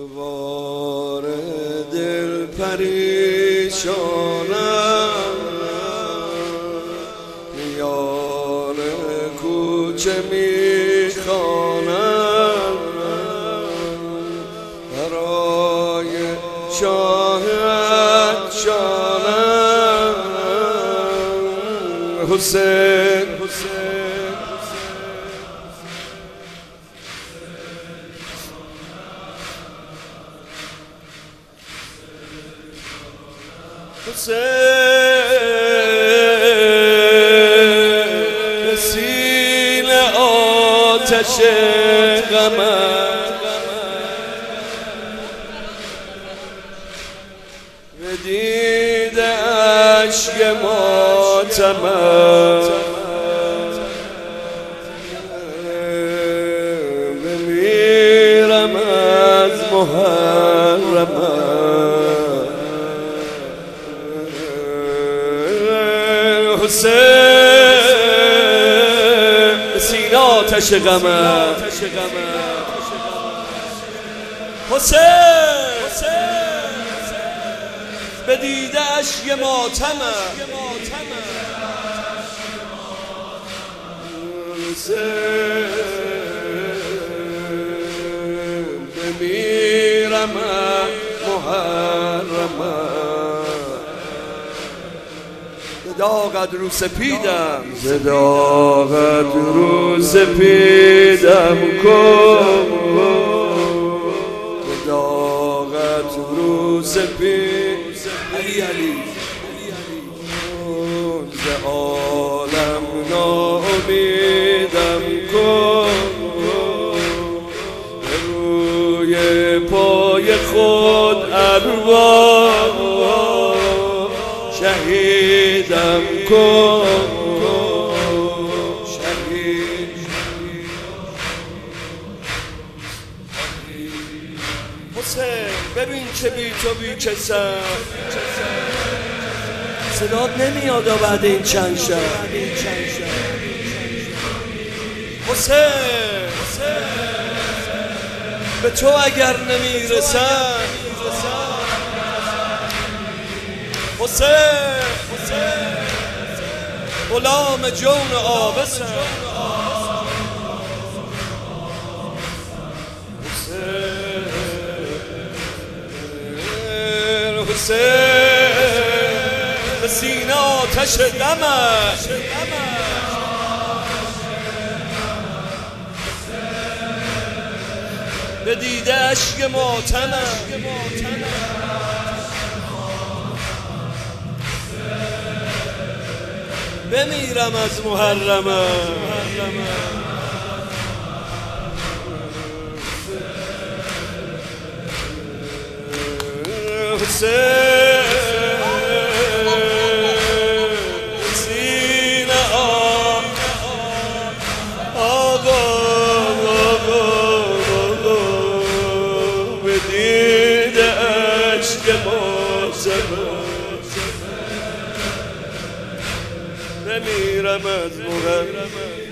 وار دل پریشانم، یار کوچه میخوانم، برای شاهد شانم. حسین سیل آتش غمم، به دید اشک ماتمم، بمیرم از محرمم. حسین سینه آتش غمم، حسین به دیده اشک ماتمم، بمیرم محرمم. داغت رو سپیدم، داغت رو سپیدم کن، داغت رو سپید علی ز عالم ناامیدم کن، روی پای خود ارواح شهیدم کن، شهید. حسین ببین که بی تو بی کسم، صدات نمیاد بعد این چند شب. حسین به تو اگر نمیرسم، حسین غلام جون آبسم. حسین به سینه آتش غمم، به دیده اشک ماتمم، بمیرم از محرمم. حسین سینه آقا به دیده اشک ماتمم، بمیرم از محرمم.